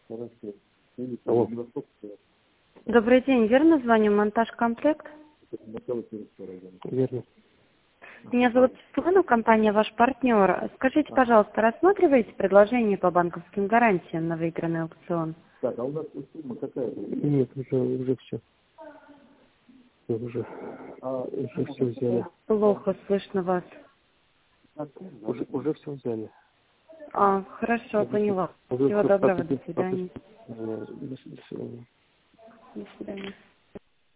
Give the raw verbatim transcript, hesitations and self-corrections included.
Алло. Добрый день, верно звоню «Монтаж Комплект»? Верно. Меня зовут Светлана, компания «Ваш партнер». Скажите, пожалуйста, рассматриваете предложение по банковским гарантиям на выигранный аукцион? Так, а у нас сумма какая? Нет, уже, уже все. Уже, а, уже все взяли. Плохо слышно вас. Уже, уже все взяли. А, хорошо, поняла. Уже Всего все, доброго, папа, до свидания. папа, э, до свидания. До свидания.